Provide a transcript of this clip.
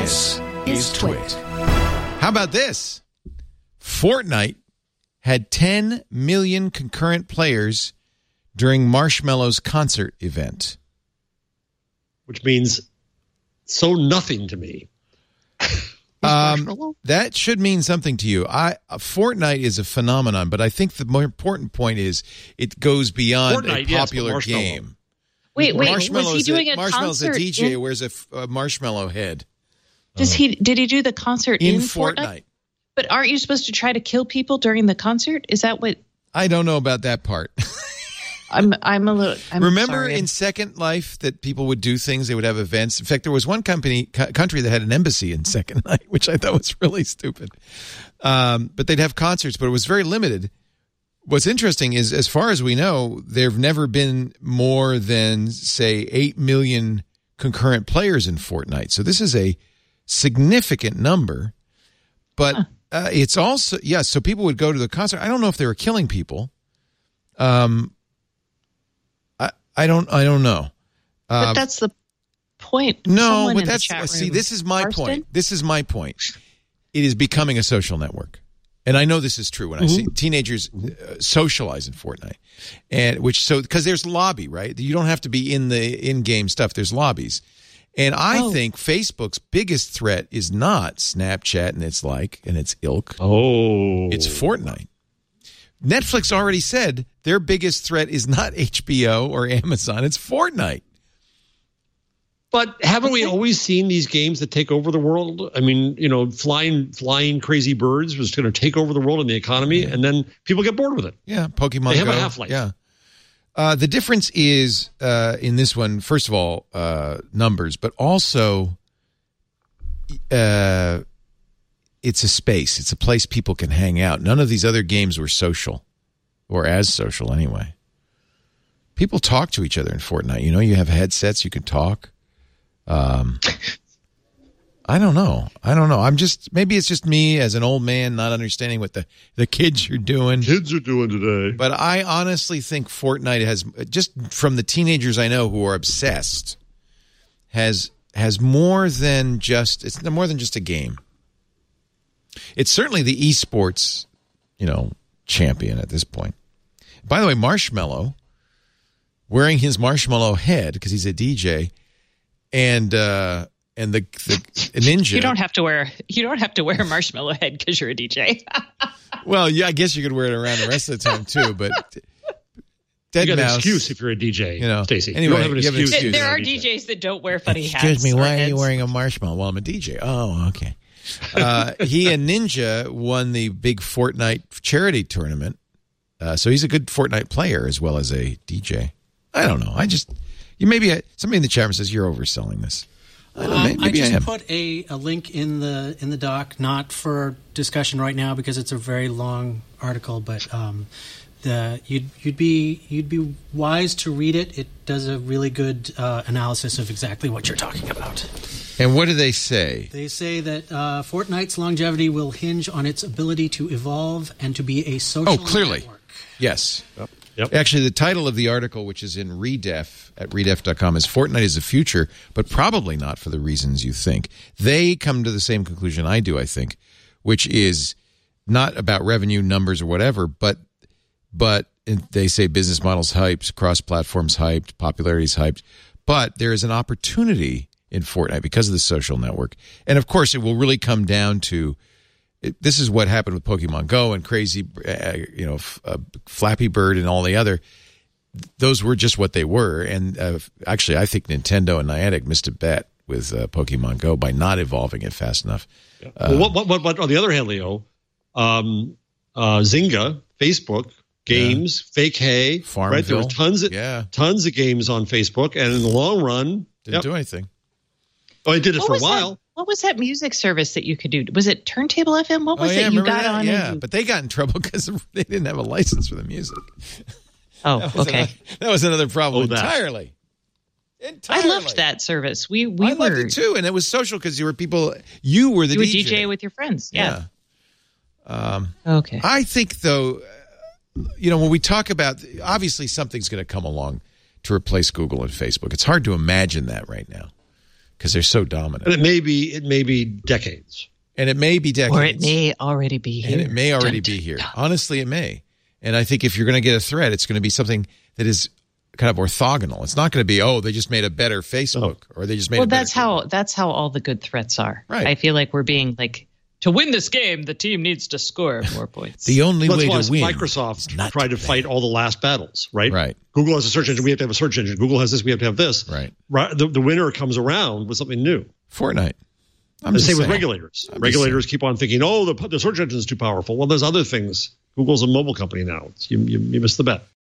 This is Twit. How about this? Fortnite had 10 million concurrent players during Marshmello's concert event. Which means so nothing to me. That should mean something to you. Fortnite is a phenomenon, but I think the more important point is it goes beyond Fortnite, a popular game. Wait, was he doing a Marshmello's concert? a DJ who wears a marshmallow head. Did he do the concert in Fortnite? But aren't you supposed to try to kill people during the concert? Is that what? I don't know about that part. I'm Remember sorry. in Second Life that people would do things, they would have events. In fact, there was one country that had an embassy in Second Life, which I thought was really stupid. But they'd have concerts, but it was very limited. What's interesting is, as far as we know, there have never been more than, say, 8 million concurrent players in Fortnite. So this is a significant number. But it's also, so people would go to the concert. I don't know if they were killing people. I don't know. But that's the point. No, Someone but in the that's chat room, see. This is my Marston? point. This is my point. It is becoming a social network, and I know this is true when I see teenagers socialize in Fortnite, and because there's lobby, right? You don't have to be in the in-game stuff. There's lobbies, and I think Facebook's biggest threat is not Snapchat and its ilk. It's Fortnite. Netflix already said their biggest threat is not HBO or Amazon. It's Fortnite. But haven't we always seen these games that take over the world? I mean, flying crazy birds was going to take over the world and the economy, and then people get bored with it. Yeah, Pokemon Go. They have a half-life. Yeah. The difference is, in this one, first of all, numbers, but also it's a space. It's a place people can hang out. None of these other games were social, or as social anyway. People talk to each other in Fortnite. You have headsets. You can talk. I don't know. Maybe it's just me as an old man not understanding what the kids are doing. Kids are doing today. But I honestly think Fortnite has, just from the teenagers I know who are obsessed, has more than just, it's more than just a game. It's certainly the esports, champion at this point. By the way, Marshmello, wearing his marshmallow head because he's a DJ, and the ninja. You don't have to wear a marshmallow head because you're a DJ. Well, yeah, I guess you could wear it around the rest of the time too. But you got an excuse if you're a DJ, Stacey. Anyway, you have an excuse. There are DJs that don't wear funny hats. Excuse me, why are you wearing a marshmallow? Well, I'm a DJ. Oh, okay. He and Ninja won the big Fortnite charity tournament. So he's a good Fortnite player as well as a DJ. I don't know. Somebody in the chat room says you're overselling this. I just put a link in the doc, not for discussion right now because it's a very long article, but you'd be wise to read it. It does a really good analysis of exactly what you're talking about. And what do they say? They say that Fortnite's longevity will hinge on its ability to evolve and to be a social network. Yes. Yep. Actually, the title of the article, which is in Redef at redef.com, is Fortnite is the future, but probably not for the reasons you think. They come to the same conclusion I do, I think, which is not about revenue numbers or whatever, but they say business models hyped, cross-platforms hyped, popularity's hyped, but there is an opportunity in Fortnite because of the social network. And, of course, it will really come down to this is what happened with Pokemon Go and Crazy, Flappy Bird and all the other. Those were just what they were. And actually, I think Nintendo and Niantic missed a bet with Pokemon Go by not evolving it fast enough. Yeah. What on the other hand, Leo, Zynga, Facebook, games, Fake Hay, Farmville. Right? There were tons of games on Facebook, and in the long run, didn't do anything. Oh, it did it for a while. What was that music service that you could do? Was it Turntable FM? What was it you got on? Yeah, but they got in trouble because they didn't have a license for the music. Oh, okay. That was another problem entirely. I loved that service. I loved it too, and it was social because you were the DJ. DJ with your friends. Yeah. Okay. I think though, when we talk about, obviously something's going to come along to replace Google and Facebook. It's hard to imagine that right now. because they're so dominant. And it may be decades. And it may be decades. Or it may already be here. And it may already be here. Honestly, it may. And I think if you're going to get a threat, it's going to be something that is kind of orthogonal. It's not going to be, they just made a better Facebook or they just made a better that's how all the good threats are. Right. I feel like we're being like, to win this game, the team needs to score more points. The only way to win. Microsoft tried to fight all the last battles, right? Right. Google has a search engine. We have to have a search engine. Google has this. We have to have this. Right. The winner comes around with something new. Fortnite. The same with regulators. Regulators keep on thinking, the search engine is too powerful. Well, there's other things. Google's a mobile company now. You missed the bet.